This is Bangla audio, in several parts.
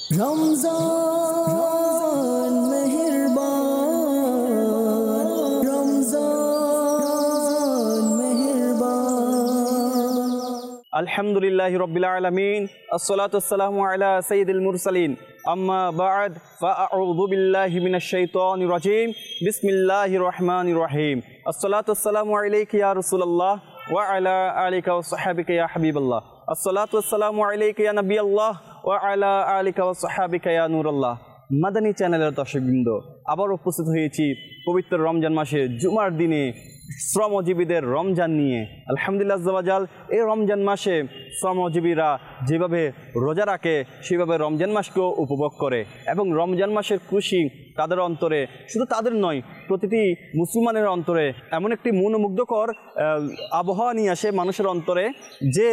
রমজান মেহেরবান, রমজান মেহেরবান। আলহামদুলিল্লাহি রাব্বিল আলামিন, আসসালাতু ওয়াসসালামু আলা সাইয়্যিদিল মুরসালিন, আম্মা বা'দ, ফাআউযু বিল্লাহি মিনাশ শাইতানির রাজীম, বিসমিল্লাহির রহমানির রহিম। আসসালাতু ওয়াসসালামু আলাইকা ইয়া রাসূলুল্লাহ ওয়া আলা আলিকা ওয়া সাহবিকা ইয়া হাবিবাল্লাহ। আসসালাতু ওয়াসসালামু আলাইকা ইয়া নবিয়াল্লাহ ওয়া আলা আলিকা ওয়া সাহবিকা ইয়া নূরাল্লাহ। মাদানী চ্যানেলের দর্শকবৃন্দ, আবার উপস্থিত হয়েছি পবিত্র রমজান মাসে জুমার দিনে শ্রমজীবীদের রমজান নিয়ে। আলহামদুলিল্লাহ আজ্জা ওয়া জাল, এই রমজান মাসে শ্রমজীবীরা যেভাবে রোজা রাখে সেভাবে রমজান মাসকেও উপভোগ করে এবং রমজান মাসের খুশি তাদের অন্তরে, শুধু তাদের নয় প্রতিটি মুসলমানের অন্তরে এমন একটি মনোমুগ্ধকর আবহাওয়া নিয়ে আসে মানুষের অন্তরে, যে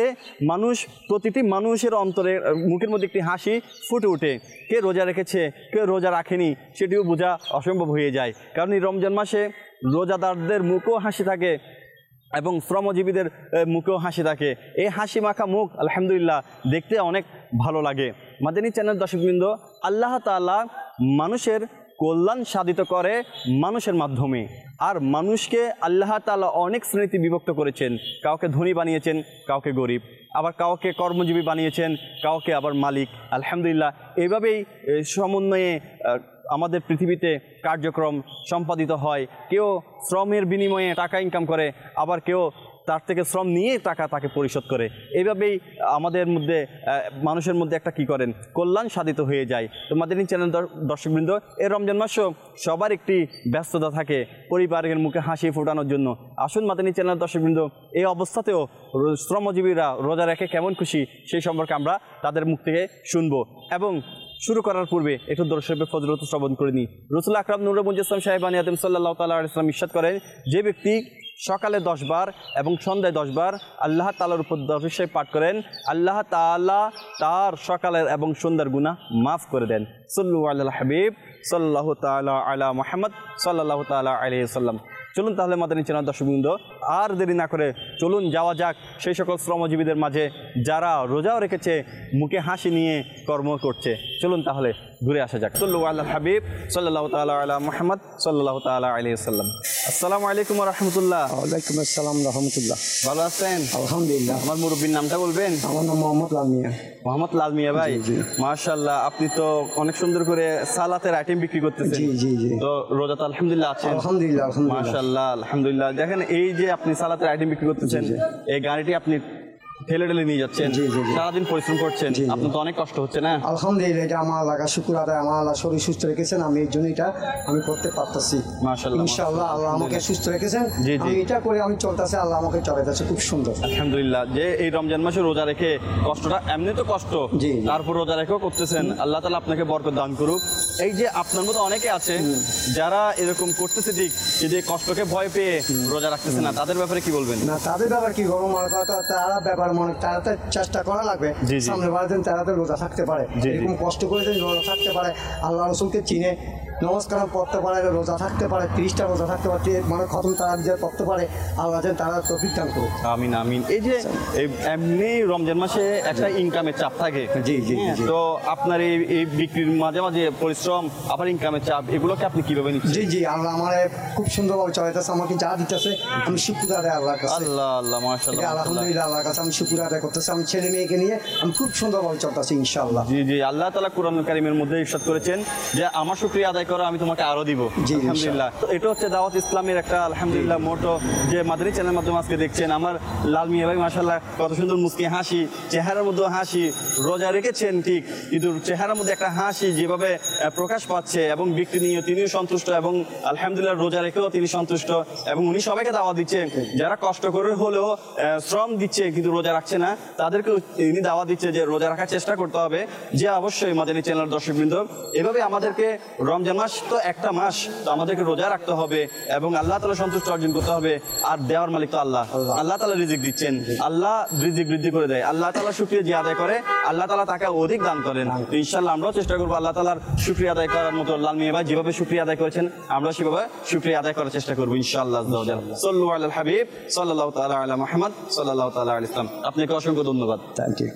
প্রতিটি মানুষের অন্তরে মুখের মধ্যে একটি হাসি ফুটে ওঠে। কে রোজা রেখেছে, কে রোজা রাখেনি সেটিও বোঝা অসম্ভব হয়ে যায়। কারণ এই রমজান মাসে রোজাদারদের মুখেও হাসি থাকে এবং শ্রমজীবীদের মুখেও হাসি থাকে। এই হাসি মাখা মুখ আলহামদুলিল্লাহ দেখতে অনেক ভালো লাগে। মাদানী চ্যানেল দর্শকবৃন্দ, আল্লাহ তাআলা মানুষের কল্যাণ সাধিত করে মানুষের মাধ্যমে। আর মানুষকে আল্লাহ তাআলা অনেক শ্রেণীতে বিভক্ত করেছেন। কাউকে ধনী বানিয়েছেন, কাউকে গরিব, আবার কাউকে কর্মজীবী বানিয়েছেন, কাউকে আবার মালিক। আলহামদুলিল্লাহ এইভাবেই সমন্বয়ে আমাদের পৃথিবীতে কার্যক্রম সম্পাদিত হয়। কেউ শ্রমের বিনিময়ে টাকা ইনকাম করে, আবার কেউ তার থেকে শ্রম নিয়ে টাকা তাকে পরিশোধ করে। এইভাবেই আমাদের মধ্যে মানুষের মধ্যে একটা কী করেন, কল্যাণ সাধিত হয়ে যায়। তো মাদানী চ্যানেল দর্শকবৃন্দ, এই রমজান মাসও সবার একটি ব্যস্ততা থাকে পরিবারের মুখে হাসি ফোটানোর জন্য। আসুন মাদানী চ্যানেল দর্শকবৃন্দ, এই অবস্থাতেও শ্রমজীবীরা রোজা রেখে কেমন খুশি সেই সম্পর্কে আমরা তাদের মুখ থেকে শুনবো। এবং শুরু করার পূর্বে একটু দরুদ শরীফের ফজিলত শ্রবণ করে নিই। রাসূল আকরাম নূরে মুজাসসাম সাহেবানী আদম সাল্লাল্লাহু তাআলা আলাইহি ওয়াসাল্লাম ইরশাদ করেন, যে ব্যক্তি সকালে 10 বার এবং সন্ধ্যায় 10 বার আল্লাহ তাআলার উপর দরুদ শরীফ পাঠ করেন, আল্লাহ তাআলা তার সকালের এবং সন্ধ্যার গুনাহ মাফ করে দেন। সাল্লু আলাল হাবিব সাল্লাল্লাহু তাআলা আলা মুহাম্মদ সাল্লাল্লাহু তাআলা আলাইহি ওয়াসাল্লাম। চলুন তাহলে মাদানী চ্যানেল দর্শকবৃন্দ, আর দেরি না করে চলুন যাওয়া যাক সেই সকল শ্রমজীবীদের মাঝে যারা রোজাও রেখেছে, মুখে হাসি নিয়ে কর্ম করছে। চলুন তাহলে ঘুরে আসা যাক। সাল্লু আলাল হাবিব সাল্লাল্লাহু তাআলা আলা মুহাম্মদ সাল্লাল্লাহু তাআলা আলাইহি ওয়াসাল্লাম। আসসালামু আলাইকুম ওয়া রাহমাতুল্লাহ। ওয়ালাইকুম আসসালাম রাহমাতুল্লাহ। ভালো আছেন? আলহামদুলিল্লাহ। আমার মুরব্বির নামটা বলবেন? আমার নাম মোহাম্মদ লাল মিয়া। মোহাম্মদ লাল মিয়া ভাই, মাশাআল্লাহ, আপনি তো অনেক সুন্দর করে সালাতের আইটেম বিক্রি করতেছেন। জি জি জি। তো রোজা তো আলহামদুলিল্লাহ আছেন? আলহামদুলিল্লাহ আলহামদুলিল্লাহ। মাশাআল্লাহ আলহামদুলিল্লাহ। দেখেন এই যে আপনি সালাতের আইটেম বিক্রি করতেছেন, এই গাড়িটি আপনি ঠেলে ঠেলে নিয়ে যাচ্ছেন, সারাদিন পরিশ্রম করছেন, আপনার তো অনেক কষ্ট হচ্ছে না? আলহামদুলিল্লাহ, এটা আমার আল্লাহ শুকর আদায়। আমার আল্লাহ শরীর সুস্থ রেখেছেন, আমি এই জন্য এটা আমি করতে পারতেছি। মাশাআল্লাহ ইনশাআল্লাহ আল্লাহ আমাকে সুস্থ রেখেছেন, আমি এটা করে আমি চলতেছি, আল্লাহ আমাকে চলাইতেছে খুব সুন্দর। আলহামদুলিল্লাহ। যে এই রমজান মাসে রোজা রেখে কষ্টটা এমনি তো কষ্ট, তারপর রোজা রেখেও করতেছেন, আল্লাহ তাআলা আপনাকে বরকত দান করুক। এই যে আপনার মতো অনেকে আছে যারা এরকম করতেছে, ঠিক যে কষ্টকে ভয় পেয়ে রোজা রাখতেছে না, তাদের ব্যাপারে কি বলবেন? না, তাদের ব্যাপার কি বলবো, তারা ব্যাপার মনে তারা চেষ্টা করা লাগবে সামনে বারের দিন তারা তো রোজা থাকতে পারে, এরকম কষ্ট করে রোজা থাকতে পারে, আল্লাহ রসুলকে চিনে নমাজ কালাম পড়তে পারে, রোজা থাকতে পারে, 30টা রোজা থাকতে পারে, মানে খতম তারা নিজের পড়তে পারে, আল্লাহ যেন তারা তৌফিক দান করুক। আমিন আমিন। এই যে এমনি রমজান মাসে একটা ইনকামের চাপ থাকে, জি জি, তো আপনার এই বিক্রির মাঝে মাঝে পরিশ্রম আবার ইনকামের চাপ, এগুলোকে আপনি কিভাবে নিচ্ছেন? জি জি, আল্লাহ আমার খুব সুন্দরভাবে চলাইতেছে, আমাকে যা দিতেছে আমি শুকর আদায় আল্লাহর কাছে। আল্লাহ আল্লাহ মাশাআল্লাহ, আলহামদুলিল্লাহ আল্লাহর কাছে আমি শুকর আদায় করতেছি, আমি ছেলে মেয়েকে নিয়ে আমি খুব সুন্দরভাবে চলতেছি ইনশাআল্লাহ। জি জি, আল্লাহ তাআলা কোরআনুল কারীমের মধ্যে ইরশাদ করেছেন যে আমার শুকরিয়া আদায় করো, আমি তোমাকে আরো দিব। আলহামদুলিল্লাহ। তো এটা হচ্ছে দাওয়াত ইসলামের একটা আলহামদুলিল্লাহ মোটো, যে মাদানী চ্যানেলের মাধ্যমে আজকে দেখছেন আমার লাল মিয়া ভাই মাশাআল্লাহ কত সুন্দর মুস্কি হাসি, চেহারার মধ্যে হাসি, রোজা রেখেছেন ঠিক কিন্তু চেহারার মধ্যে একটা হাসি যেভাবে প্রকাশ পাচ্ছে, এবং বিক্রি নিয়ে তিনিও সন্তুষ্ট, এবং আলহামদুলিল্লাহ রোজা রেখেও তিনি সন্তুষ্ট, এবং উনি সবাইকে দাওয়াত দিচ্ছেন যারা কষ্ট করে হলেও শ্রম দিচ্ছে কিন্তু রোজা রাখছে না, তাদেরকে তিনি দাওয়াত দিচ্ছে যে রোজা রাখার চেষ্টা করতে হবে। যে অবশ্যই মাদানী চ্যানেলের দর্শকবৃন্দ, এভাবে আমাদেরকে রমজান মাস তো একটা মাস, তো আমাদেরকে রোজা রাখতে হবে এবং আল্লাহ তাআলা সন্তুষ্ট অর্জন করতে হবে। আর দেওয়ার মালিক তো আল্লাহ, আল্লাহ তাআলা রিজিক দিচ্ছেন, আল্লাহ রিজিক বৃদ্ধি করে দেয়, আল্লাহ তাআলা শুকরিয়া যে আদায় করে আল্লাহ তাআলা তাকে অধিক দান করেন। তো ইনশাআল্লাহ আমরাও চেষ্টা করবো আল্লাহ তাআলার শুকরিয়া আদায় করার মতো। লাল মিয়া ভাই যেভাবে শুকরিয়া আদায় করেছেন আমরা সেভাবে শুকরিয়া আদায় করার চেষ্টা করবো ইনশাআল্লাহ। সাল্লু আলাল হাবিব সাল্লাল্লাহু তাআলা আলা মুহাম্মদ সাল্লাল্লাহু তাআলা আলাইহি ওয়াসাল্লাম। আপনাকে অসংখ্য ধন্যবাদ। Thank you.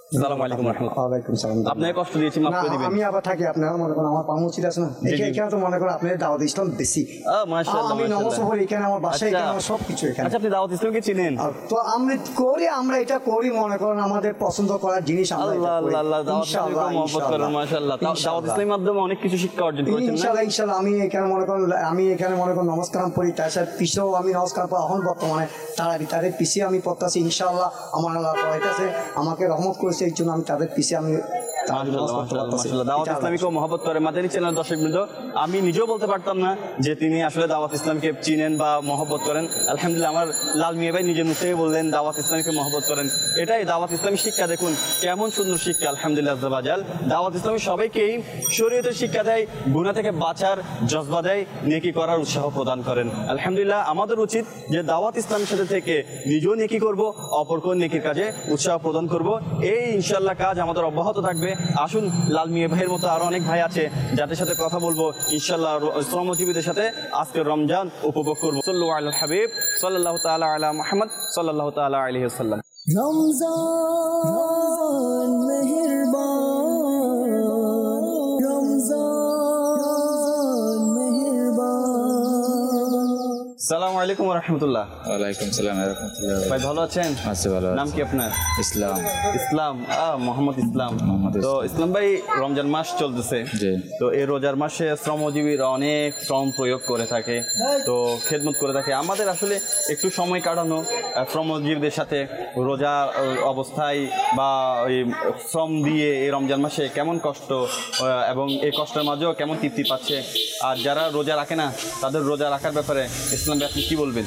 আসসালামু আলাইকুম ওয়া রাহমাতুল্লাহ। ওয়ালাইকুম সালাম। আপনাকে কষ্ট দিয়েছি, মাফ করে দিবেন। আমি আবার থাকি আপনারা মনে করেন আমার পামুচিত আছে না, এখানে তো মনে করেন আপনাদের দাওয়াত ইসলাম বেশি। মাশাআল্লাহ আমি নমস্কার এখানে আমার বাসা, এখানে আমার সবকিছু এখানে। আচ্ছা, আপনি দাওয়াত ইসলামকে চিনেন? তো আমরা এটা করি মনে করেন আমাদের পছন্দ করার জিনিস আমরা আল্লাহ আল্লাহ আল্লাহ, দাওয়াত ইসলামকে মহব্বত করেন, মাশাআল্লাহ। দাওয়াত ইসলামের মাধ্যমে অনেক কিছু শিক্ষা অর্জন করেছেন না? ইনশাআল্লাহ আমি এখানে মনে করেন নমস্কার পড়ি, তার সাথে পিছেও আমি নমস্কার পড়ি। এখন বর্তমানে তাদের পিছিয়ে আমি পড়তেছি, ইনশাআল্লাহ আমার আল্লাহ পড়াইতেছে, আমাকে রহমত করেছে, এই জন্য আমি তাদের পিছিয়ে আমি দাওয়াত ইসলামীকে মহব্বত করে। মাদানী চ্যানেল দর্শকবৃন্দ, আমি নিজেও বলতে পারতাম না যে তিনি আসলে দাওয়াত ইসলামকে চিনেন বা মহব্বত করেন। আলহামদুলিল্লাহ, আমার লাল মিয়া ভাই নিজের মুখ থেকে বললেন দাওয়াত ইসলামকে মহব্বত করেন। এটাই দাওয়াত ইসলামী শিক্ষা। দেখুন কেমন সুন্দর শিক্ষা, আলহামদুলিল্লাহ। দাওয়াত ইসলামী সবাইকেই শরীয়তের শিক্ষা দেয়, গুনাহ থেকে বাঁচার জজবা দেয়, নেকি করার উৎসাহ প্রদান করেন। আলহামদুলিল্লাহ, আমাদের উচিত যে দাওয়াত ইসলামের সাথে থেকে নিজেও নেকি করব, অপরকেও নেকির কাজে উৎসাহ প্রদান করব। এই ইনশাআল্লাহ কাজ আমাদের অব্যাহত থাকবে। আসুন, লাল মিয়া ভাইয়ের মতো আরো অনেক ভাই আছে যাদের সাথে কথা বলবো ইনশাআল্লাহ, শ্রমজীবীদের সাথে আজকের রমজান উপভোগ করবো। সাল্লাল্লাহু আলাল হাবিব সাল্লাল্লাহু তাআলা আলা মুহাম্মদ সাল্লাল্লাহু তাআলা আলাইহি ওয়াসাল্লাম। রমজান মেহেরবান, রমজান মেহেরবান। আসসালামু আলাইকুম ওয়া রাহমাতুল্লাহ। ওয়ালাইকুম সালাম ওয়া রাহমাতুল্লাহ। ভাই ভালো আছেন? আছি ভালো। নাম কি আপনার? ইসলাম। ইসলাম, মোহাম্মদ ইসলাম। তো ইসলাম ভাই, রমজান মাস চলতেছে, তো এই রোজার মাসে শ্রমজীবীরা অনেক শ্রম প্রয়োগ করে থাকে, তো খেদমত করে থাকে। আমাদের আসলে একটু সময় কাটানো শ্রমজীবীদের সাথে রোজা অবস্থায় বা ওই শ্রম দিয়ে এই রমজান মাসে কেমন কষ্ট এবং এই কষ্টের মাঝেও কেমন তৃপ্তি পাচ্ছে, আর যারা রোজা রাখে না তাদের রোজা রাখার ব্যাপারে ইসলাম ভাই আপনি কি বলবেন?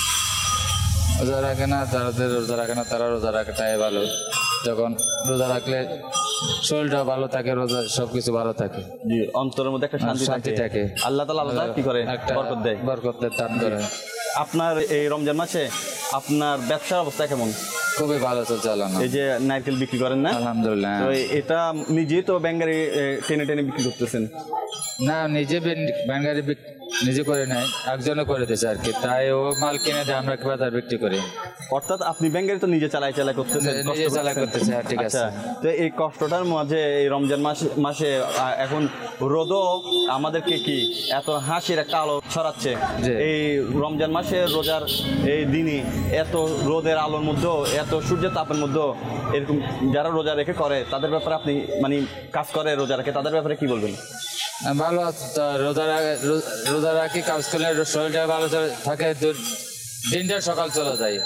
রোজা রাখে না, যাদের রোজা রাখে না তারা রোজা রাখাটাই ভালো। যখন রোজা রাখলে শরীরটা ভালো থাকে, রোজা সবকিছু ভালো থাকে, জি, অন্তরের মধ্যে একটা শান্তি থাকে। আল্লাহ তাআলা কি করে? বরকত দেয়, দান করে। আপনার এই রমজান মাসে আপনার ব্যবসার অবস্থা কেমন? খুবই ভালো চলছে। এই যে নারকেল বিক্রি করেন না? আলহামদুলিল্লাহ। তো এটা নিজেই তো ব্যাঙ্গারি টেনে টেনে বিক্রি করতেছেন? না, নিজে ব্যাঙ্গারি নিজে করে নাই, একজনে করে দিয়েছে আর কি, তাই ও মাল কিনে দেয়, আমরা বাজার বিক্রি করি। অর্থাৎ আপনি ব্যাঙ্গারি তো নিজে চালাই করতেছেন? নিজে চালাই করতেছে, ঠিক আছে। তো এই কষ্টটার মাঝে এই রমজান মাসে এখন রোদও আমাদেরকে কি এত হাসির একটা আলো ছড়াচ্ছে। এই রমজান মাসে রোজার এই দিনই এত রোদের আলোর মধ্যেও, এত সূর্যের তাপের মধ্যেও এরকম যারা রোজা রেখে করে তাদের ব্যাপারে আপনি মানে কাজ করে রোজা রেখে তাদের ব্যাপারে কি বলবেন? ভালো আছে, রোজা রাখি কাজ করলে শরীরটা ভালো থাকে, দিনটা সকাল চলে যায়,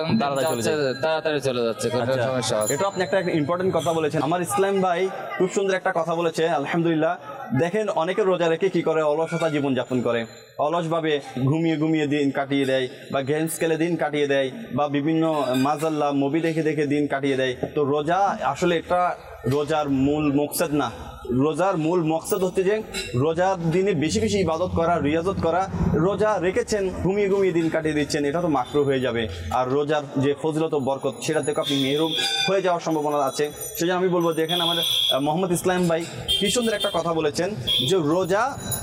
তাড়াতাড়ি চলে যাচ্ছে, কোনো সমস্যা। এটা আপনি একটা ইম্পর্টেন্ট কথা বলেছেন। আমার ইসলাম ভাই খুব সুন্দর একটা কথা বলেছে, আলহামদুলিল্লাহ। দেখেন অনেকে রোজা রেখে কি করে, অলসতা জীবনযাপন করে, অলসভাবে ঘুমিয়ে ঘুমিয়ে দিন কাটিয়ে দেয়, বা গেমস খেলে দিন কাটিয়ে দেয়, বা বিভিন্ন মাজাল্লা মুভি দেখে দেখে দিন কাটিয়ে দেয়। তো রোজা আসলে এটা রোজার মূল মকসদ না। রোজার মূল মকসদ হচ্ছে যে রোজার দিনে বেশি বেশি ইবাদত করা, রিয়াজত করা। রোজা রেখেছেন, ঘুমিয়ে ঘুমিয়ে দিন কাটিয়ে দিচ্ছেন, এটা তো মাকরুহ হয়ে যাবে। আর রোজার যে ফজিলত ও বরকত সেটা থেকে আপনি মেহরুম হয়ে যাওয়ার সম্ভাবনা আছে। সেজন্য আমি বলবো যে এখানে আমাদের মোহাম্মদ ইসলাম ভাই কি সুন্দর একটা কথা বলেছেন যে রোজা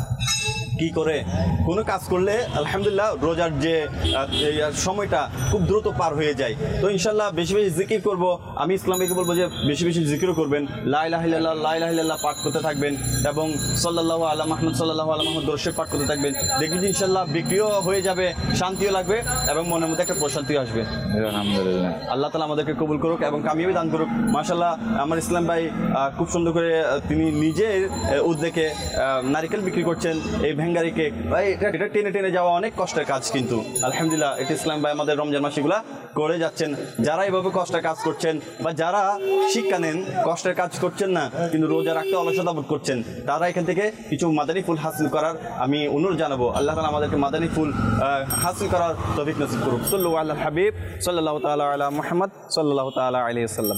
কি করে কোনো কাজ করলে আলহামদুলিল্লাহ রোজার যে সময়টা খুব দ্রুত পার হয়ে যায়। তো ইনশাল্লাহ বেশি বেশি জিকির করব। আমি ইসলামকে বলবো যে বেশি বেশি জিকিরও করবেন, লা ইলাহা ইল্লাল্লাহ লা ইলাহা ইল্লাল্লাহ পাঠ করতে থাকবেন, এবং সাল্লাল্লাহু আলা মুহাম্মদ সাল্লাল্লাহু আলা মুহাম্মদ দরুদ শরীফ পাঠ করতে থাকবেন। দেখবেন যে ইনশাল্লাহ বিক্রিও হয়ে যাবে, শান্তিও লাগবে, এবং মনের মধ্যে একটা প্রশান্তিও আসবে। আলহামদুলিল্লাহ, আল্লাহ তাআলা আমাদেরকে কবুল করুক এবং কামিয়াবি দান করুক। মাশাআল্লাহ, আমার ইসলাম ভাই খুব সুন্দর করে তিনি নিজের উদ্যোগে নারিকেল বিক্রি করছেন, এই ভেঙ্গারি কেক। ভাই এটা টেনে টেনে যাওয়া অনেক কষ্টের কাজ, কিন্তু আলহামদুলিল্লাহ এটা ইসলাম ভাই আমাদের রমজান মাসিগুলা করে যাচ্ছেন। যারা এইভাবে কষ্টের কাজ করছেন বা যারা শিক্ষা নেন কষ্টের কাজ করছেন না কিন্তু রোজা রাখতে অলসতা বোধ করছেন, তারা এখান থেকে কিছু মাদানী ফুল হাসিল করার আমি অনুরোধ জানাবো। আল্লাহ তাআলা আমাদেরকে মাদানী ফুল হাসিল করার তৌফিক নসিব করুক। সাল্লাল্লাহু আলা হাবিব সাল্লাল্লাহু তাআলা আলা মুহাম্মদ সাল্লাল্লাহু তাআলা আলাইহি ওয়াসাল্লাম।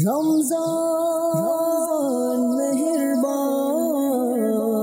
রমজান মেহেরবান,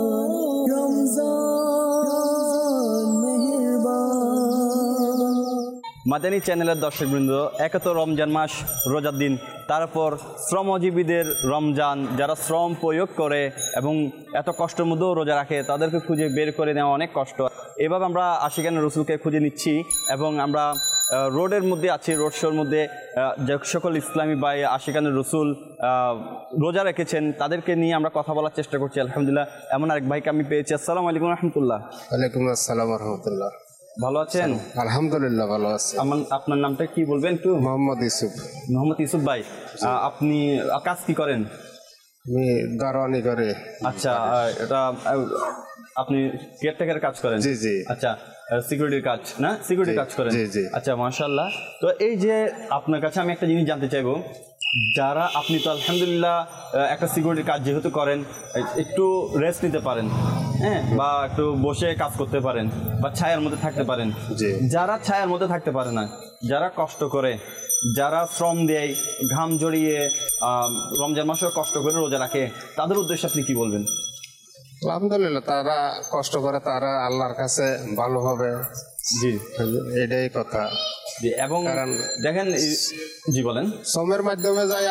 রমজান মেহেরবান। মাদানী চ্যানেলের দর্শকবৃন্দ, একে তো রমজান মাস, রোজার দিন, তারপর শ্রমজীবীদের রমজান, যারা শ্রম প্রয়োগ করে এবং এত কষ্টের মধ্যেও রোজা রাখে, তাদেরকে খুঁজে বের করে নেওয়া অনেক কষ্ট। এভাবে আমরা আশিকানে রসুলকে খুঁজে নিচ্ছি এবং আমরা রোডের মধ্যে আছি, রোড শোর মধ্যে যে সকল ইসলামী ভাই আশিকানের রসুল রোজা রেখেছেন তাদেরকে নিয়ে আমরা কথা বলার চেষ্টা করছি। আলহামদুলিল্লাহ এমন আরেক ভাইকে আমি পেয়েছি। আসসালামু আলাইকুম রহমতুল্লাহ। ওয়ালাইকুম আসসালাম রহমতুল্লাহ। ভালো আছেন? আলহামদুলিল্লাহ ভালো আছি। আপনার নামটা কি বলবেন একটু? মোহাম্মদ ইউসুফ। মোহাম্মদ ইউসুফ ভাই, আপনি কাজ কি করেন? আমি দারোয়ানি করে। আচ্ছা, এটা আপনি কেয়ারটেকার কাজ করেন? জি জি। আচ্ছা, সিকিউরিটির কাজ না? সিকিউরিটির কাজ করেন? জি জি। আচ্ছা মাশাআল্লাহ। তো এই যে আপনার কাছে আমি একটা জিনিস জানতে চাইবো, যারা আপনি তো আলহামদুলিল্লাহ একটা সিকিউরিটির কাজ যেহেতু করেন, একটু রেস্ট নিতে পারেন, হ্যাঁ, বা একটু বসে কাজ করতে পারেন বা ছায়ার মধ্যে থাকতে পারেন। জি। যারা ছায়ার মধ্যে থাকতে পারে না, যারা কষ্ট করে, যারা শ্রম দেয়, ঘাম জড়িয়ে রমজান মাসেও কষ্ট করে রোজা রাখে, তাদের উদ্দেশ্যে আপনি কি বলবেন? আলহামদুলিল্লাহ তারা কষ্ট করে, তারা আল্লাহর কাছে ভালো হবে। জি, এটাই কথা। জি। এবং দেখেন, জি বলেন। শ্রমের মাধ্যমে যায়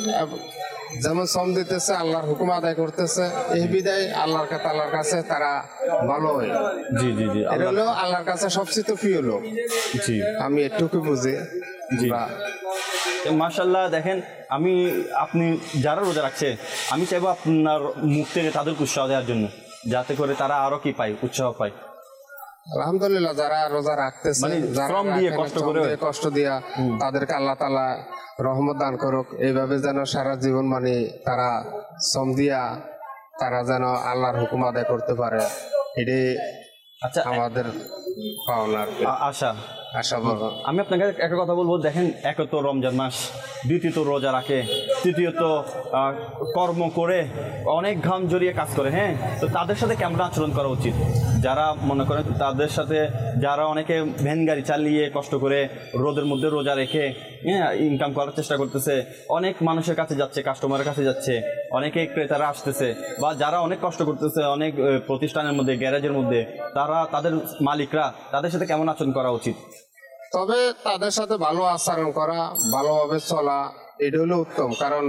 যেমন শ্রম দিতেছে, আল্লাহর হুকুম আদায় করতেছে, এই বিদায় আল্লাহর কাছে তারা ভালো হয়। জি জি জি। এটা হলো আল্লাহর কাছে সবচেয়ে প্রিয় লোক। জি, আমি এটুকু বুঝি। জি মাশাআল্লাহ। দেখেন, আপনি যারা রোজা রাখছে, আমি চাইবো আপনার মুখ থেকে তাদেরকে উৎসাহ দেওয়ার জন্য, যাতে করে তারা আরো কি পায়, উৎসাহ পায়। আলহামদুলিল্লাহ যারা রোজা রাখতেছে, শ্রম দিয়ে কষ্ট দিয়া, তাদেরকে আল্লাহ তাআলা রহমত দান করুক। এইভাবে যেন সারা জীবন তারা শ্রম দিয়া তারা যেন আল্লাহর হুকুম আদায় করতে পারে, এটাই আচ্ছা আমাদের পাওনা আশা। আমি আপনাকে একটা কথা বলবো, দেখেন, এক তো রমজান মাস, দ্বিতীয়ত রোজা রাখে, তৃতীয়ত কর্ম করে অনেক ঘাম জড়িয়ে কাজ করে, হ্যাঁ, তো তাদের সাথে কেমন আচরণ করা উচিত? যারা মনে করেন তাদের সাথে, যারা অনেকে ভ্যান গাড়ি চালিয়ে কষ্ট করে রোদের মধ্যে রোজা রেখে ইনকাম করার চেষ্টা করতেছে, অনেক মানুষের কাছে যাচ্ছে, কাস্টমারের কাছে যাচ্ছে, অনেকে ক্রেতারা আসতেছে, বা যারা অনেক কষ্ট করতেছে অনেক প্রতিষ্ঠানের মধ্যে, গ্যারেজের মধ্যে, তাদের মালিকরা, তাদের সাথে কেমন আচরণ করা উচিত? তবে তাদের সাথে ভালো আচরণ করা, ভালোভাবে চলা, এটা হলো উত্তম। কারণ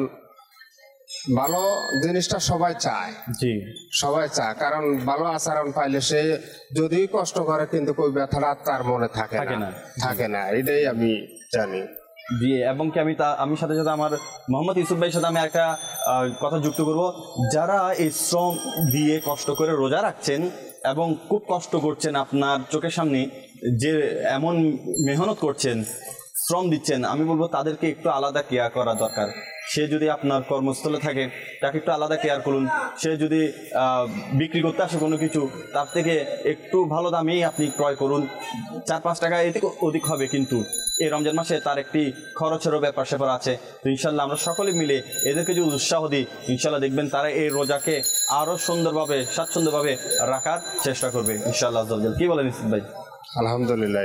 ভালো জিনিসটা সবাই চায়। জি, সবাই চায়, কারণ ভালো আচরণ পাইলে সে যদি কষ্ট করে কিন্তু ওই ব্যথাটা তার মনে থাকে না। এটাই আমি জানি। জি। এবং কি আমি সাথে সাথে আমার মোহাম্মদ ইউসুফ ভাইয়ের সাথে আমি একটা কথা যুক্ত করব, যারা এই শ্রম দিয়ে কষ্ট করে রোজা রাখছেন এবং খুব কষ্ট করছেন, আপনার চোখের সামনে যে এমন মেহনত করছেন, শ্রম দিচ্ছেন, আমি বলবো তাদেরকে একটু আলাদা কেয়ার করা দরকার। সে যদি আপনার কর্মস্থলে থাকে, তাকে একটু আলাদা কেয়ার করুন। সে যদি বিক্রি করতে আসে কোনো কিছু, তার থেকে একটু ভালো দামেই আপনি ক্রয় করুন। 4-5 টাকা এতে অধিক হবে, কিন্তু এই রমজান মাসে তার একটি খরচেরও ব্যাপার স্যাপার আছে। তো ইনশাল্লাহ আমরা সকলে মিলে এদেরকে যদি উৎসাহ দিই, ইনশাল্লাহ দেখবেন তারা এই রোজাকে আরও সুন্দরভাবে, স্বাচ্ছন্দ্যভাবে রাখার চেষ্টা করবে ইনশাল্লাহ। কি বলেন ইসুফ ভাই? আলহামদুলিল্লাহ,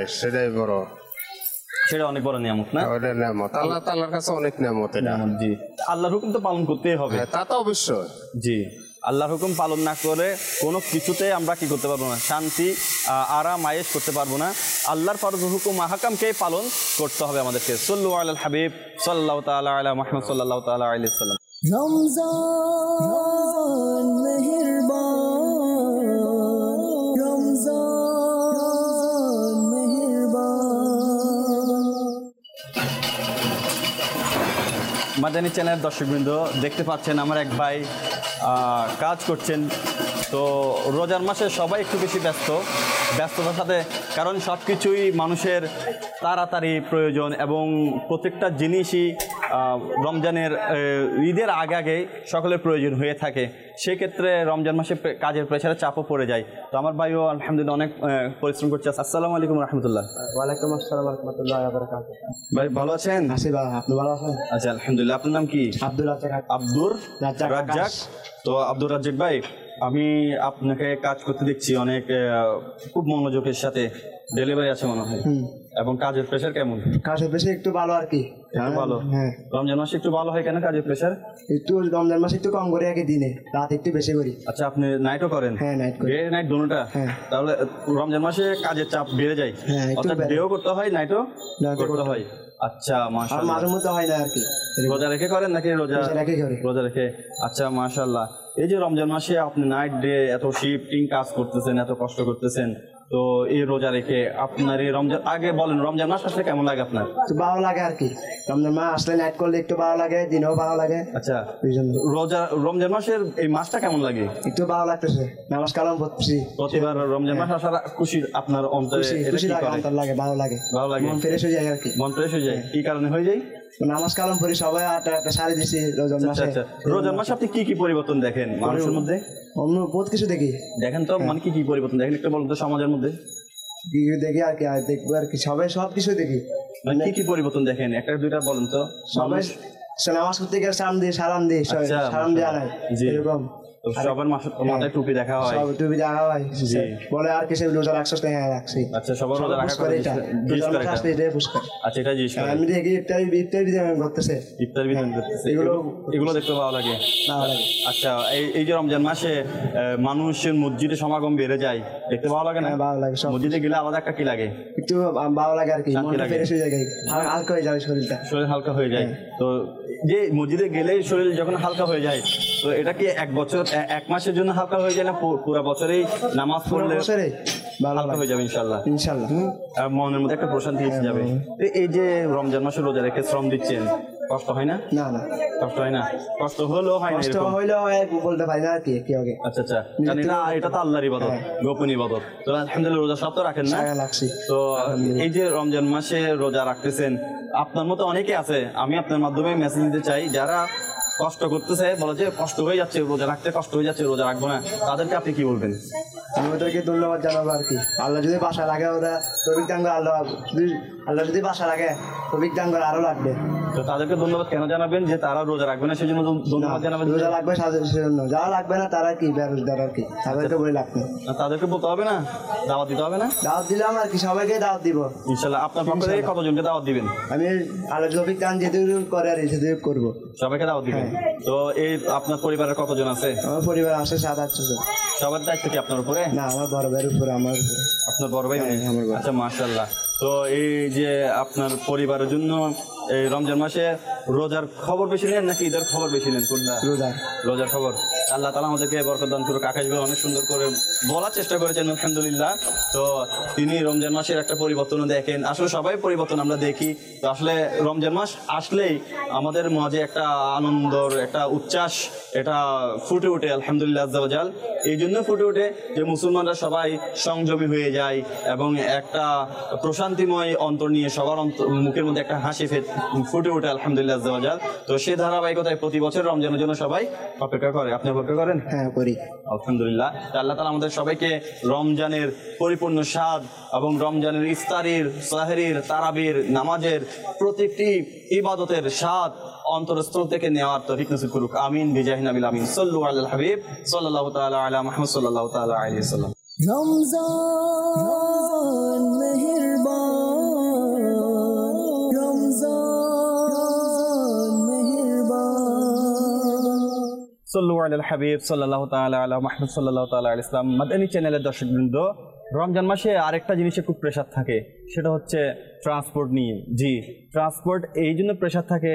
সেটা অনেক বড় নিয়ামত না? নিয়ামত, আল্লাহ তাআলার কাছে অনেক নিয়ামত। জি, আল্লাহর হুকুম তো পালন করতেই হবে। তা তো অবশ্যই। জি, আল্লাহর হুকুম পালন না করে কোনো কিছুতে আমরা কি করতে পারবো না, শান্তি আরাম আয়েশ করতে পারবো না। আল্লাহর ফরজ হুকুম আহকামকে পালন করতে হবে আমাদেরকে। সাল্লু আলাল হাবিব সাল্লাল্লাহু তাআলা আলা মুহাম্মদ সাল্লাল্লাহু তাআলা আলাইহি ওয়াসাল্লাম। রমজান মেহেরবান, রমজান মেহেরবান। মাদানী চ্যানেলের দর্শকবৃন্দ, দেখতে পাচ্ছেন আমার এক ভাই কাজ করছেন। তো রোজার মাসে সবাই একটু বেশি ব্যস্ততার সাথে, কারণ সব কিছুই মানুষের তাড়াতাড়ি প্রয়োজন এবং প্রত্যেকটা জিনিসই রমজানের ঈদের আগে সকলের প্রয়োজন হয়ে থাকে। সেক্ষেত্রে রমজান মাসে কাজের প্রেশারে চাপও পড়ে যায়। তো আমার ভাইও আলহামদুলিল্লাহ অনেক পরিশ্রম করছে। আসসালামু আলাইকুম রহমতুল্লাহ। ওয়ালাইকুম আসসালাম রহমতুল্লাহ। ভাই ভালো আছেন? আপনি ভালো আছেন? আচ্ছা আলহামদুলিল্লাহ। আপনার নাম কি? আব্দুর রাজ্জাক। তো আব্দুর রাজ্জাক ভাই, আমি আপনাকে কাজ করতে দেখছি অনেক খুব মনোযোগের সাথে। ডেলিভারি আছে মনে হয়, এবং কাজের প্রেশার কেমন? কাজের প্রেশার একটু ভালো আর কি। একটু ভালো? হ্যাঁ। রমজান মাসে একটু ভালো হয় কেন কাজের প্রেশার? একটু রমজান মাসে একটু কম করে আগে, দিনে রাত একটু বেশি করি। আচ্ছা, আপনি নাইটও করেন? হ্যাঁ, নাইট করি। ডে নাইট দুটোটা? হ্যাঁ। তাহলে রমজান মাসে কাজের চাপ বেড়ে যায়? হ্যাঁ, অর্থাৎ ডেও করতে হয়, নাইটও করতে হয়। আচ্ছা, মাশাআল্লাহ। মাঝে মধ্যে হয় না আর কি। রোজা রেখে করেন নাকি? রোজা রেখে। আচ্ছা মাশাআল্লাহ। এই যে রমজান মাসে আপনি নাইট ডে এত শিফটিং কাজ করতেছেন, এত কষ্ট করতেছেন, তো এই রোজা রেখে আপনার এই রমজান আগে বলেন রমজান মাস আসলে কেমন লাগে আপনার? একটু ভালো লাগে আর কি, রমজান মাস আসলে নাইট করলে একটু ভালো লাগে, দিনেও ভালো লাগে। আচ্ছা, এই জন্য রমজান মাসের এই মাসটা কেমন লাগে? একটু ভালো লাগতেছে, নামাজ কালাম পড়ছি, প্রতিবার রমজান মাস আসার খুশি আপনার অন্তরে এটা খুশি কি লাগে, করে? অন্তর লাগে, ভালো লাগে, ভালো লাগে, মন ফ্রেশ হয়ে যায় আর কি। মন ফ্রেশ হয়ে যায়। কি কারণে হয়ে যায়? নামাজ কালাম পড়ি, সবাই আটটা একটা শাড়ি দিছি রমজান আচ্ছা মাসে। আচ্ছা, রমজান মাসে আপনি কি কি পরিবর্তন দেখেন মানুষের মধ্যে? অন্য বহুত কিছু দেখি, দেখেন তো, মানে কি কি পরিবর্তন দেখেন একটু বলুন তো সমাজের মধ্যে। কি দেখি আর কি, আর দেখবো আর কি, সবাই সব কিছু দেখি। মানে কি কি পরিবর্তন দেখেন একটা দুইটা বলুন তো। সবাই নামাজ করতে গিয়ে সালাম দিই, আচ্ছা, সালাম দেওয়া নাই জি। এরকম। তো সবার মাথায় টুপি দেখা হয়। সব টুপি দেখা হয়, জি। বলে আর কিছু রোজা রাখছো? হ্যাঁ রাখছি। আচ্ছা, সবার রোজা রাখা করে করে এটা জিজ্ঞেস করে রোজা এটা। আসলে এটাই পুরস্কার। আচ্ছা, এটা জিজ্ঞেস করে। আমি দেখি ইফতারি বিধান করতেছে, ইফতার বিধান করতেছে, এগুলো- এগুলো দেখতে ভালো লাগে। ভালো লাগে। আচ্ছা, এই যে রমজান মাসে মানুষের মসজিদে সমাগম বেড়ে যায়, দেখতে ভালো লাগে না? হ্যাঁ, ভালো লাগে। সব মসজিদে গেলে আলাদা একটা কি লাগে? একটু ভালো লাগে আর কি, শান্তি মনটা লাগে। ফ্রেশ হয়ে যায়, হালকা হয়ে যাবে শরীরটা। শরীর হালকা হয়ে যায়। হ্যাঁ। তো যে মসজিদে গেলেই শরীর যখন হালকা হয়ে যায়, তো এটা কি এক বছর এক মাসের জন্য হালকা হয়ে যায় না পুরো বছরেই নামাজ পুরো পড়লে বছরে ভালো হালকা লাগে হয়ে যাবে ইনশাল্লাহ? ইনশাল্লাহ। আর মনের মধ্যে একটা প্রশান্তি এসে যাবে। তো এই যে রমজান মাসে রোজা রেখে শ্রম দিচ্ছেন, কষ্ট হয় না? না না, কষ্ট হয় না? কষ্ট হলেও হয় না কষ্ট এরকম? হইলেও বলতে পারি না আর কি, কি হবে। আচ্ছা আচ্ছা, কারণ এটা তো আল্লাহর ইবাদত, গোপন ইবাদত। তো আলহামদুলিল্লাহ রোজা সব তো রাখেন না? সারা লাগছি। তো এই যে রমজান মাসে রোজা রাখতেছেন, আপনার মতো অনেকে আছে, আমি আপনার মাধ্যমে মেসেজ দিতে চাই, যারা কষ্ট করতেছে, বলে যে কষ্ট হয়ে যাচ্ছে রোজা রাখতে, কষ্ট হয়ে যাচ্ছে রোজা রাখবো না, তাদেরকে আপনি কি বলবেন? আমি ওদেরকে ধন্যবাদ জানাবো আর কি। আল্লাহ যদি বাসা লাগে, ওরা তবিক দাঙ্গ, আল্লাহ যদি বাসা লাগে তবিক দাঙ্গ আরো লাগবে। তো তাদেরকে ধন্যবাদ কেন জানাবেন? যে তারা রোজা রাখবে না সেই জন্য ধন্যবাদ জানাবেন? রোজা লাগবে সেজন্য, যারা লাগবে না তারা কি বেরোজগার আর কি, তাদেরকে বলে লাগবে। না, তাদেরকে বলতে হবে না? দাওয়াত দিতে হবে না? দাওয়াত দিলাম আর কি, সবাইকে দাওয়াত দিব ইনশাল্লাহ। আপনার পক্ষ থেকে কতজনকে দাওয়াত দিবেন? আমি। আল্লাহ তবিক দান যেটুকু করে আর যেটুকু করবো। সবাইকে দাওয়াত দিবেন। তো এই আপনার পরিবারের কতজন আছে? আমার পরিবার আছে 7-8 জন। সবার দায়িত্ব কি আপনার উপরে? না, আমার বড় ভাইয়ের উপরে, আমার উপরে। আপনার বড় ভাই? হ্যাঁ, আমার ভাই। আচ্ছা, মাশাআল্লাহ। তো এই যে আপনার পরিবারের জন্য এই রমজান মাসে রোজার খবর বেশি নেন নাকি ঈদের খবর বেশি নেন? কোনটা? রোজা। রোজার খবর। আল্লাহ তাআলা আমাদেরকে বরকত দান করুক। আকাশগুলো অনেক সুন্দর করে বলার চেষ্টা করেছেন, আলহামদুলিল্লাহ। তো তিনি রমজান মাসের একটা পরিবর্তনও দেখেন। আসলে সবাই পরিবর্তন আমরা দেখি। তো আসলে রমজান মাস আসলেই আমাদের মাঝে একটা আনন্দর একটা উচ্ছ্বাস এটা ফুটে ওঠে, আলহামদুলিল্লাহ আজ্জা ওয়া জাল। এই জন্য ফুটে ওঠে যে মুসলমানরা সবাই সংযমী হয়ে যায় এবং একটা প্রশান্তিময় অন্তর নিয়ে সবার মুখের মধ্যে একটা হাসি ফুটে ওঠে, আলহামদুলিল্লাহ আজ্জা ওয়া জাল। তো সেই ধারাবাহিকতায় প্রতি বছর রমজানের জন্য সবাই অপেক্ষা করে। আপনি অপেক্ষা করেন? হ্যাঁ, করি। আলহামদুলিল্লাহ। আল্লাহ তাআলা আমাদের সবাইকে রমজানের পরিপূর্ণ স্বাদ এবং রমজানের ইফতারির, সাহরির, তারাবির, নামাজের প্রত্যেকটি ইবাদতের স্বাদ অন্তরস্থল থেকে নেওয়ার তৌফিক নসিব করুক। আমিন বিজাহি নবিল আমিন। সাল্লু আলাল হাবিব সাল্লাল্লাহু তাআলা আলা মুহাম্মদ সাল্লাল্লাহু তাআলা আলাইহি ওয়াসাল্লাম। রমজান মেহেরবান, রমজান মেহেরবান। সাল্লু আলাল হাবিব সাল্লাল্লাহু তাআলা আলা মুহাম্মদ সাল্লাল্লাহু তাআলা আলাইহি ওয়াসাল্লাম। মাদানী চ্যানেলের দর্শকবৃন্দ, রমজান মাসে আরেকটা জিনিসে খুব প্রেশার থাকে, সেটা হচ্ছে ট্রান্সপোর্ট নিয়ে। জি, ট্রান্সপোর্ট এই জন্য প্রেশার থাকে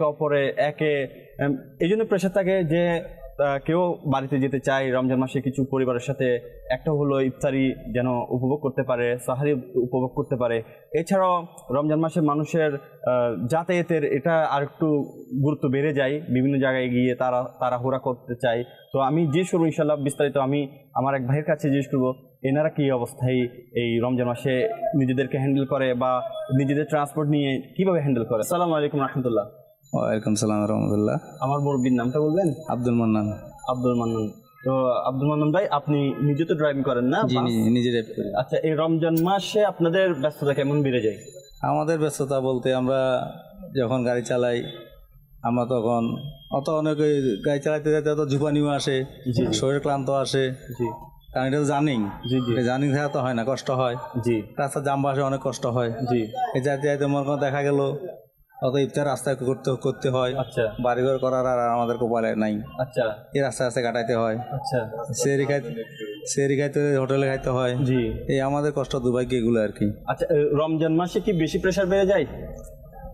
এই জন্য প্রেশার থাকে যে কেউ বাড়িতে যেতে চায় রমজান মাসে কিছু পরিবারের সাথে, একটা হলো ইফতারি যেন উপভোগ করতে পারে, সাহারি উপভোগ করতে পারে। এছাড়াও রমজান মাসে মানুষের যাতায়াতের এটা আর একটু গুরুত্ব বেড়ে যায়, বিভিন্ন জায়গায় গিয়ে তাড়াহুড়া করতে চায়। তো আমি জিজ্ঞেস করবো ইনশাল্লাহ বিস্তারিত, আমি আমার এক ভাইয়ের কাছে জিজ্ঞেস করবো এনারা কী অবস্থায় এই রমজান মাসে নিজেদেরকে হ্যান্ডেল করে বা নিজেদের ট্রান্সপোর্ট নিয়ে কীভাবে হ্যান্ডেল করে। আসসালামু আলাইকুম রহমতুল্লাহ। ওয়ালাইকুম সালাম রহমতুল্লাহ। আমার মুরব্বীর নামটা বলবেন? আব্দুল মান্নান। আব্দুল মান্নান। তো আব্দুল মান্নান ভাই, আপনি নিজে তো ড্রাইভিং করেন না? জি, নিজে ড্রাইভ করি। আচ্ছা, এই রমজান মাসে আপনাদের ব্যস্ততা কেমন বেড়ে যায়? আমাদের ব্যস্ততা বলতে আমরা যখন গাড়ি চালাই, আমরা তখন অনেক গাড়ি চালাইতে যাইতে অত ঝুপানিও আসে, শরীর ক্লান্ত আসে। জি, কারণ এটা জার্নিং। জি জি, জার্নিং থাকা তো হয় না, কষ্ট হয়। জি, রাস্তার জাম বাসে অনেক কষ্ট হয়। জি, এই যাইতে যাইতে মনে করেন দেখা গেল অত ইফতার রাস্তায় করতে হয়। আচ্ছা, বাড়িঘর করার আর আমাদের কপালে নাই। আচ্ছা, এই রাস্তায় রাস্তায় কাটাইতে হয়। আচ্ছা, সেরি খাইতে হোটেলে খাইতে হয়। জি, এই আমাদের কষ্ট দুর্ভাগ্য এগুলো আর কি। আচ্ছা, রমজান মাসে কি বেশি প্রেশার বেড়ে যায়?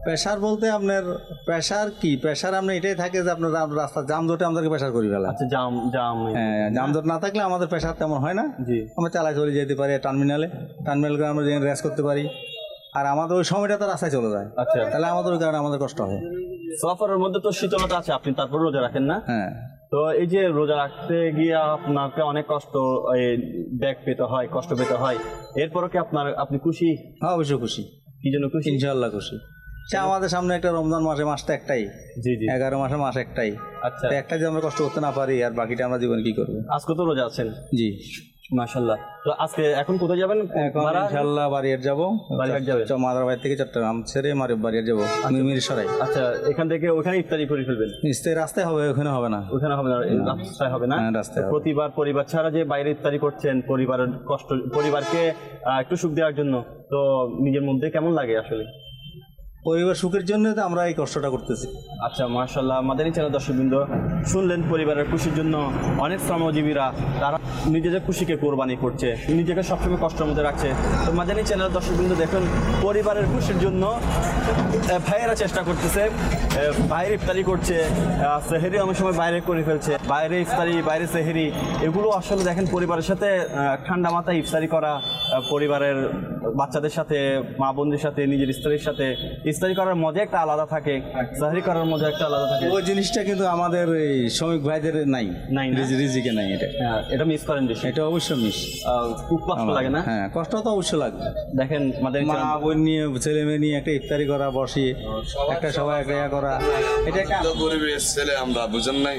প্রেশার বলতে আপনার প্রেশার কি, প্রেশার আপনার এটাই থাকে যে আপনার রাস্তা যানজটে আমাদেরকে প্রেশার করি ফেলা। আচ্ছা, জাম হ্যাঁ, যানজট না থাকলে আমাদের প্রেশার তেমন হয় না। জি, আমরা চালাই চলে যেতে পারি টার্মিনালে করে আমরা রেস করতে পারি, আর আমাদের ওই সময়টা তো রাস্তায় চলে যায়। আচ্ছা, তাহলে আমাদের ওই কারণে আমাদের কষ্ট হয়। সফরের মধ্যে তো শীতলতা আছে, আপনি তারপর রোজা রাখেন না? হ্যাঁ। তো এই যে রোজা রাখতে গিয়ে আপনাকে অনেক কষ্ট ব্যাক পেতে হয়, কষ্ট পেতে হয়, এরপরও কি আপনি খুশি? হ্যাঁ, অবশ্যই খুশি। কি জন্য খুশি? ইনশাআল্লাহ খুশি। আমাদের সামনে একটা রমজান মাস তো একটাই। জি জি, 11 মাস একটাই। আচ্ছা, একটা যে আমরা কষ্ট করতে না পারি, আর বাকিটা আমরা জীবনে কি করবো? আজকে তো রোজা আছেন? জি, মাশাআল্লাহ। তো আজকে এখন কোথায় যাবেন? ইনশাআল্লাহ বাড়িয়ার যাবো। মাদার বাড়ি থেকে চট্টগ্রাম ছেড়ে বাড়িয়ার যাবো, মিরসরাই। আচ্ছা, এখান থেকে ওখানে ইফতারি করে ফেলবেন? রাস্তায় হবে, ওখানে হবে না। ওখানে হবে না, রাস্তায় হবে না। রাস্তায় প্রতিবার পরিবার ছাড়া যে বাইরে ইফতারি করছেন, পরিবারের কষ্ট, পরিবারকে একটু সুখ দেওয়ার জন্য, তো নিজের মধ্যে কেমন লাগে আসলে? পরিবার সুখের জন্য তো আমরা এই কষ্টটা করতেছি। আচ্ছা, মাশাআল্লাহ। মাদানী চ্যানেল দর্শকবৃন্দ শুনলেন, পরিবারের খুশির জন্য অনেক শ্রমজীবীরা তারা নিজেদের খুশিকে কোরবানি করছে, নিজেকে সবসময় কষ্টের মধ্যে রাখছে। তো মাদানী চ্যানেল দর্শকবৃন্দ দেখুন, পরিবারের খুশির জন্য ভাইয়েরা চেষ্টা করতেছে, বাইরে ইফতারি করছে, সেহেরি অনেক সময় বাইরে করে ফেলছে, বাইরে ইফতারি, বাইরে সেহেরি, এগুলো আসলে দেখেন পরিবারের সাথে ঠান্ডা মাথায় ইফতারি করা, পরিবারের বাচ্চাদের সাথে, মা বোনদের সাথে, নিজের স্ত্রীর সাথে ইফতারি করার মজা একটা আলাদা থাকে, সাহরি করার মজা একটা আলাদা থাকে। ওই জিনিসটা কিন্তু আমাদের এই শ্রমিক ভাইদের নাই, রিজিকে নাই। এটা মিস করেন বেশি? এটা অবশ্যই মিস। খুব কষ্ট লাগে না? হ্যাঁ, কষ্ট তো অবশ্যই লাগবে। দেখেন মাদানী মা বোন নিয়ে, ছেলে মেয়ে নিয়ে একটা ইফতারি করা, বসিয়ে একটা সবাই একটা করা, এটা একটা পরিবেশ ছেলে আমরা বুঝেন নাই,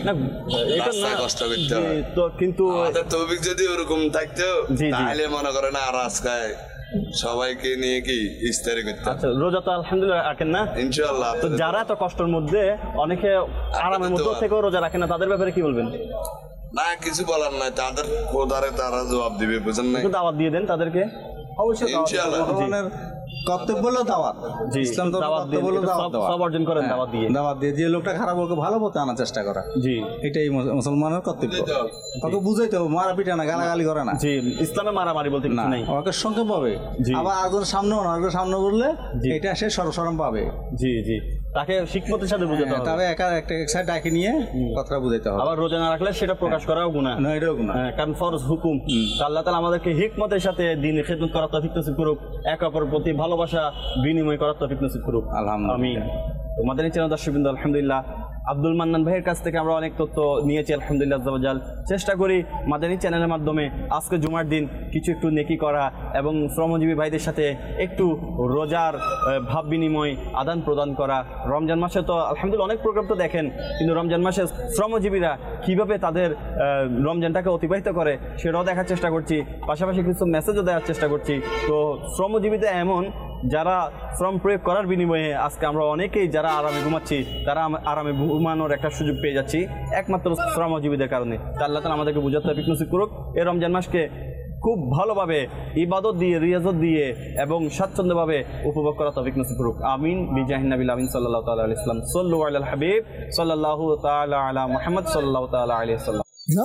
কষ্ট করতে হয়। তো কিন্তু আমাদের তৌফিক যদি ওরকম থাকতো তাহলে মনে করেন আর আজকাল সবাইকে নিয়ে কি ইফতারি করতে। আচ্ছা, রোজা তো আলহামদুলিল্লাহ রাখেন না? ইনশাআল্লাহ। তো যারা তো কষ্টের মধ্যে, অনেকে আরামের মধ্যে থেকেও রোজা রাখেন না, তাদের ব্যাপারে কি বলবেন? না, কিছু বলার নাই, তাদের কোদারে তারা জবাব দিবে, বুঝেন নাই? দাওয়াত দিয়ে দেন তাদেরকে। অবশ্যই ইনশাআল্লাহ। কর্তব্য হলো দাওয়াত। ইসলাম তো কর্তব্য হলো সব অর্জন করেন দাওয়াত দিয়ে, যে লোকটা খারাপ ওকে ভালো পথে আনার চেষ্টা করা। জি, এটাই মুসলমানের কর্তব্য। ওকে বুঝাইতে হবে, মারা পিটা না, গালাগালি করে না। জি, ইসলামে মারামারি বলতে কিছু নাই। ওকে সংক্ষেপ পাবে, আবার আরেকজন সামনেও না, আরেকজন সামনে বললে এটা সে সরম পাবে। জি জি, তাকে শিক্ষমতের সাথে বুঝাতে হবে, তবে একটা সাইড ডাকে নিয়ে কথাটা বুঝাইতে হবে। আবার রোজা না রাখলে সেটা প্রকাশ করাও গুনাহ না, এটাও গুনাহ। কারণ ফরজ হুকুম, আল্লাহ তাআলা আমাদেরকে হিকমতের সাথে দ্বীনের খিদমত করার তৌফিক নসিব করুক, একে অপরের প্রতি ভালোবাসা বিনিময় করার তৌফিক নসিব করুক, আলহামদুলিল্লাহ। আমিন। মাদানী চ্যানেল দর্শকবৃন্দ, আলহামদুলিল্লাহ আব্দুল মান্নান ভাইয়ের কাছ থেকে আমরা অনেক তথ্য নিয়েছি, আলহামদুলিল্লাহ আজ্জাওয়াজাল। চেষ্টা করি মাদানী চ্যানেলের মাধ্যমে আজকে জুমার দিন কিছু একটু নেকি করা এবং শ্রমজীবী ভাইদের সাথে একটু রোজার ভাব বিনিময় আদান প্রদান করা। রমজান মাসে তো আলহামদুলিল্লাহ অনেক প্রোগ্রাম তো দেখেন, কিন্তু রমজান মাসে শ্রমজীবীরা কীভাবে তাদের রমজানটাকে অতিবাহিত করে সেটাও দেখার চেষ্টা করছি, পাশাপাশি কিছু মেসেজও দেওয়ার চেষ্টা করছি। তো শ্রমজীবীদের এমন যারা শ্রম প্রয়োগ করার বিনিময়ে আজকে আমরা অনেকেই যারা আরামে ঘুমাচ্ছি, তারা আরামে ঘুমানোর একটা সুযোগ পেয়ে যাচ্ছি একমাত্র শ্রমজীবীদের কারণে। তা আল্লাহ তাআলা আমাদেরকে বুঝাতে তৌফিক নসিব করুক, এই রমজান মাসকে খুব ভালোভাবে ইবাদত দিয়ে, রিয়াজত দিয়ে এবং স্বাচ্ছন্দ্যভাবে উপভোগ করা তৌফিক নসিব করুক। আমিন। বিজাহিন নবিল আমিন সাল্লাল্লাহু তাআলা আলাইহি ওয়াসাল্লাম। সাল্লু আলাল হাবিব সাল্লাল্লাহু তাআলা আলা মুহাম্মদ সাল্লাল্লাহু তাআলা আলাইহি ওয়াসাল্লাম।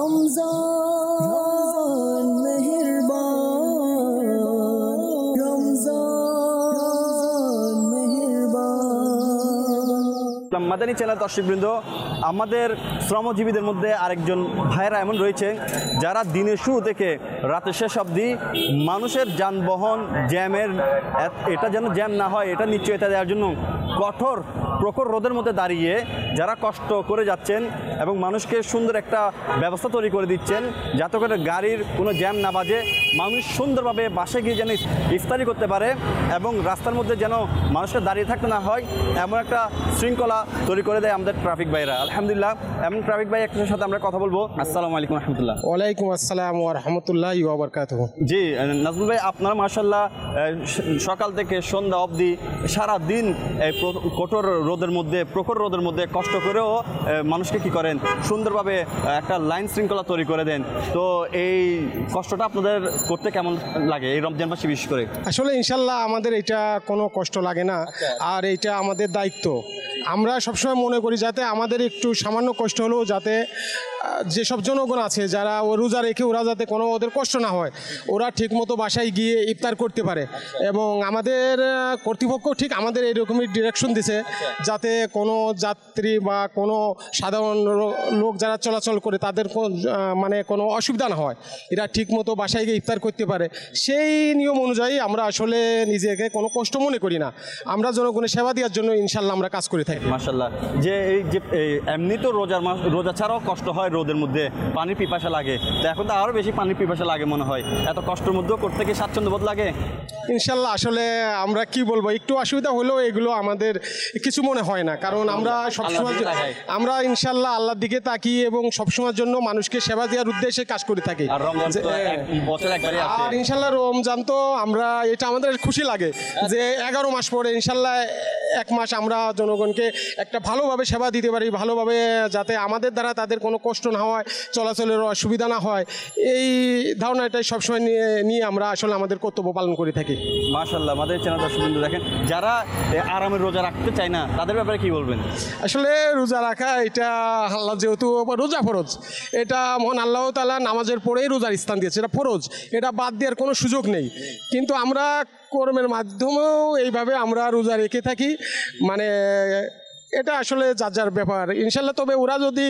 রমজান মেহেরবান, রমজান মেহেরবান। মাদানী চ্যানেল দর্শকবৃন্দ, আমাদের শ্রমজীবীদের মধ্যে আরেকজন ভাইরা এমন রয়েছে যারা দিনের শুরু থেকে রাতের শেষ অবধি মানুষের যানবাহন জ্যামের, এটা যেন জ্যাম না হয় এটা নিশ্চয়তা দেওয়ার জন্য কঠোর প্রখর রোদের মধ্যে দাঁড়িয়ে যারা কষ্ট করে যাচ্ছেন এবং মানুষকে সুন্দর একটা ব্যবস্থা তৈরি করে দিচ্ছেন যাতে করে গাড়ির কোনো জ্যাম না বাজে, মানুষ সুন্দরভাবে বাসে গিয়ে যেন ইফতারি করতে পারে এবং রাস্তার মধ্যে যেন মানুষকে দাঁড়িয়ে থাকতে না হয়, এমন একটা শৃঙ্খলা তৈরি করে দেয় আমাদের ট্রাফিক ভাইরা। আলহামদুলিল্লাহ, এমন ট্রাফিক ভাই একটার সাথে আমরা কথা বলবো। আসসালামু আলাইকুম রহমতুল্লাহ। ওয়ালাইকুম আসসালাম ওয়া রাহমাতুল্লাহি ওয়া বারাকাতুহু। জি নাজমুল ভাই, আপনারা মাশাআল্লাহ সকাল থেকে সন্ধ্যা অবধি সারা দিন এই কঠোর রোদের মধ্যে, প্রখর রোদের মধ্যে কষ্ট করেও মানুষকে কি করেন, সুন্দরভাবে একটা লাইন শৃঙ্খলা তৈরি করে দেন। তো এই কষ্টটা আপনাদের করতে কেমন লাগে এই রমজান মাসে বিশেষ করে? আসলে ইনশাল্লাহ আমাদের এটা কোনো কষ্ট লাগে না, আর এটা আমাদের দায়িত্ব। আমরা সবসময় মনে করি যাতে আমাদের একটু সামান্য কষ্ট হলেও যাতে যেসব জনগণ আছে যারা ও রোজা রেখে ওরা যাতে কোনো ওদের কষ্ট না হয়, ওরা ঠিকমতো বাসায় গিয়ে ইফতার করতে পারে। এবং আমাদের কর্তৃপক্ষ ঠিক আমাদের এরকমই ডিরেকশন দিছে যাতে কোনো যাত্রী বা কোনো সাধারণ লোক যারা চলাচল করে তাদের মানে কোনো অসুবিধা না হয়, এরা ঠিকমতো বাসায় গিয়ে ইফতার করতে পারে। সেই নিয়ম অনুযায়ী আমরা আসলে নিজেকে কোনো কষ্ট মনে করি না, আমরা জনগণের সেবা দেওয়ার জন্য ইনশাল্লাহ আমরা কাজ করে থাকি। মাশাআল্লাহ। যে এই যে এমনি তো রোজার মাস, রোজা ছাড়াও কষ্ট হয়, রোদের মধ্যে পানির পিপাসা লাগে, তো এখন তো আরও বেশি পানির পিপাসা লাগে মনে হয়। এত কষ্টের মধ্যেও করতে কি স্বাচ্ছন্দ্য বোধ লাগে? ইনশাল্লাহ আসলে আমরা কি বলবো, একটু অসুবিধা হলেও এগুলো আমাদের কিছু মনে হয় না, কারণ আমরা সবসময় আমরা ইনশাল্লাহ আল্লাহর দিকে তাকিয়ে এবং সবসময়ের জন্য মানুষকে সেবা দেওয়ার উদ্দেশ্যে কাজ করে থাকি। আর ইনশাল্লাহ রমজান তো আমরা এটা আমাদের খুশি লাগে যে 11 মাস পরে ইনশাল্লাহ 1 মাস আমরা জনগণকে একটা ভালোভাবে সেবা দিতে পারি, ভালোভাবে যাতে আমাদের দ্বারা তাদের কোনো কষ্ট না হয়, চলাচলের অসুবিধা না হয়, এই ধারণাটাই সবসময় নিয়ে আমরা আসলে আমাদের কর্তব্য পালন করে থাকি। মাশাআল্লাহ। আমাদের চ্যানেল দর্শকবৃন্দ দেখেন, যারা আরামের রোজা রাখতে চায় না তাদের ব্যাপারে কি বলবেন? আসলে রোজা রাখা এটা আল্লাহ যেহেতু রোজা ফরজ, এটা মহান আল্লাহ তাআলা নামাজের পরেই রোজার স্থান দিয়েছে, এটা ফরজ, এটা বাদ দেওয়ার কোনো সুযোগ নেই। কিন্তু আমরা কর্মের মাধ্যমেও এইভাবে আমরা রোজা রেখে থাকি, মানে এটা আসলে যার যার ব্যাপার ইনশাল্লাহ। তবে ওরা যদি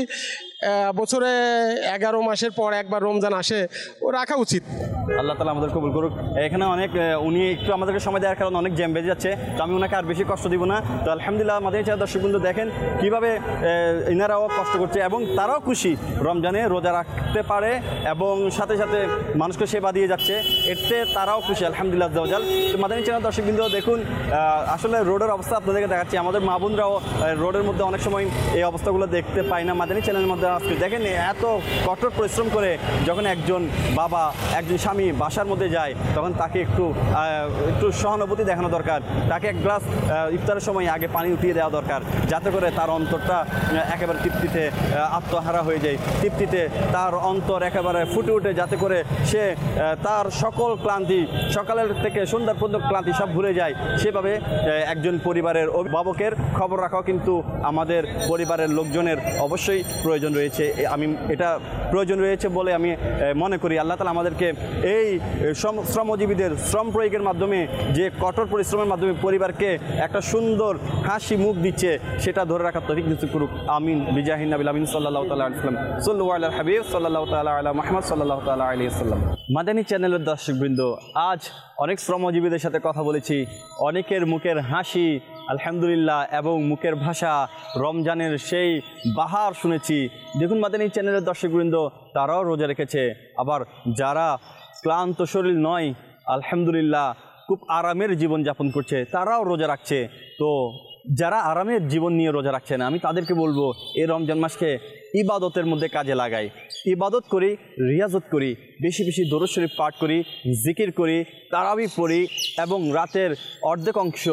বছরে 11 মাসের পর একবার রমজান আসে, ও রাখা উচিত। আল্লাহ তাআলা আমাদের কবুল করুক। এখানে অনেক উনি একটু আমাদেরকে সময় দেওয়ার কারণে অনেক জ্যাম বেজে যাচ্ছে, তো আমি ওনাকে আর বেশি কষ্ট দিব না। তো আলহামদুলিল্লাহ আমাদের চ্যানেল দর্শকবৃন্দ দেখেন কীভাবে ইনারাও কষ্ট করছে এবং তারাও খুশি রমজানে রোজা রাখতে পারে এবং সাথে সাথে মানুষকে সেবা দিয়ে যাচ্ছে, এতে তারাও খুশি আলহামদুলিল্লাহ আজ্জাওয়াজাল। তো মাদানী চ্যানেল দর্শকবৃন্দ দেখুন, আসলে রোডের অবস্থা আপনাদেরকে দেখাচ্ছি। আমাদের মা বোনরাও রোডের মধ্যে অনেক সময় এই অবস্থাগুলো দেখতে পায় না। মাদানী চ্যানেলের মধ্যে আজকে দেখেন এত কঠোর পরিশ্রম করে যখন একজন বাবা, একজন স্বামী বাসার মধ্যে যায়, তখন তাকে একটু সহানুভূতি দেখানো দরকার। তাকে এক গ্লাস ইফতারের সময় আগে পানি উঠিয়ে দেওয়া দরকার, যাতে করে তার অন্তরটা একেবারে তৃপ্তিতে আত্মহারা হয়ে যায়, তৃপ্তিতে তার অন্তর একেবারে ফুটে উঠে, যাতে করে সে তার সকল ক্লান্তি, সকালের থেকে সন্ধ্যার পর্যন্ত ক্লান্তি সব ভুলে যায়। সেভাবে একজন পরিবারের অভিভাবকের খবর রাখাও কিন্তু আমাদের পরিবারের লোকজনের অবশ্যই প্রয়োজন রয়েছে। আমি এটা প্রয়োজন রয়েছে বলে আমি মনে করি। আল্লাহ তাআলা আমাদেরকে এই শ্রমজীবীদের শ্রম প্রয়োগের মাধ্যমে, যে কঠোর পরিশ্রমের মাধ্যমে পরিবারকে একটা সুন্দর হাসি মুখ দিচ্ছে, সেটা ধরে রাখার তৌফিক নসিব করুক। আমিন বিজাহিন নবিল আমিন সাল্লাল্লাহু তাআলা আলাইহি ওয়াসাল্লাম, সাল্লু আলা হাবিব সাল্লাল্লাহু তাআলা আলা মুহাম্মদ সাল্লাল্লাহু তাআলা আলাইহি ওয়াসাল্লাম। মাদানী চ্যানেলের দর্শকবৃন্দ, আজ অনেক শ্রমজীবীদের সাথে কথা বলেছি, অনেকের মুখের হাসি আলহামদুলিল্লাহ এবং মুখের ভাষা রমজানের সেই বাহার শুনেছি। দেখুন মাদানী চ্যানেলের দর্শকবৃন্দ, তারাও রোজা রেখেছে, আবার যারা ক্লান্ত শরীর নয় আলহামদুলিল্লাহ খুব আরামের জীবন যাপন করছে, তারাও রোজা রাখছে। তো যারা আরামের জীবন নিয়ে রোজা রাখছে না, আমি তাদেরকে বলবো এই রমজান মাসকে ইবাদতের মধ্যে কাজে লাগাই, ইবাদত করি, রিয়াজত করি, বেশি বেশি দরুদ শরীফ পাঠ করি, জিকির করি, তারাবি পড়ি এবং রাতের অর্ধেক অংশ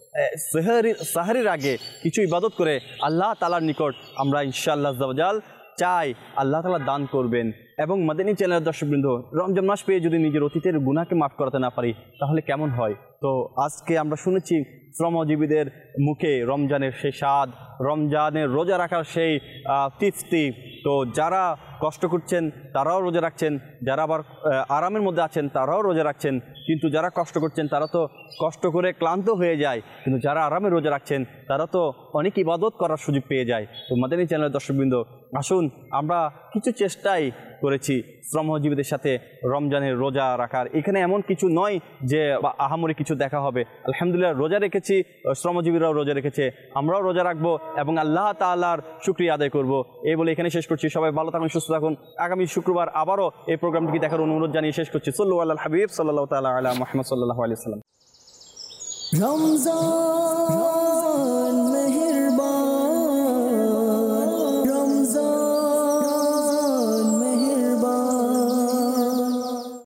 সাহারির আগে কিছু ইবাদত করে আল্লাহ তাআলার নিকট আমরা ইনশাআল্লাহ আজ্জাওয়াজাল চাই আল্লাহ তাআলা দান করবেন। এবং মাদানী চ্যানেলের দর্শকবৃন্দ, রমজান মাস পেয়ে যদি নিজের অতীতের গুনাহকে মাফ করাতে না পারি তাহলে কেমন হয়? তো আজকে আমরা শুনেছি শ্রমজীবীদের মুখে রমজানের সেই স্বাদ, রমজানের রোজা রাখার সেই তৃপ্তি। তো যারা কষ্ট করছেন তারাও রোজা রাখছেন, যারা আবার আরামের মধ্যে আছেন তারাও রোজা রাখছেন। কিন্তু যারা কষ্ট করছেন তারা তো কষ্ট করে ক্লান্ত হয়ে যায়, কিন্তু যারা আরামে রোজা রাখছেন তারা তো অনেক ইবাদত করার সুযোগ পেয়ে যায়। তো মাদানী চ্যানেলের দর্শকবৃন্দ, আসুন আমরা কিছু চেষ্টাই করেছি শ্রমজীবীদের সাথে রমজানের রোজা রাখার। এখানে এমন কিছু নয় যে আহামরি কিছু দেখা হবে। আলহামদুলিল্লাহ রোজা রেখেছি, শ্রমজীবীরাও রোজা রেখেছে, আমরাও রোজা রাখবো এবং আল্লাহ তাআলার শুকরিয়া আদায় করব। এই বলে এখানে শেষ করছি। সবাই ভালো থাকুন, সুস্থ থাকুন। আগামী শুক্রবার আবারও এই প্রোগ্রামটি দেখার অনুরোধ জানিয়ে শেষ করছি। সাল্লু আলা হাবিব সাল্লাল্লাহু তাআলা আলা মুহাম্মদ সাল্লাল্লাহু আলাইহি ওয়াসাল্লাম। রমজান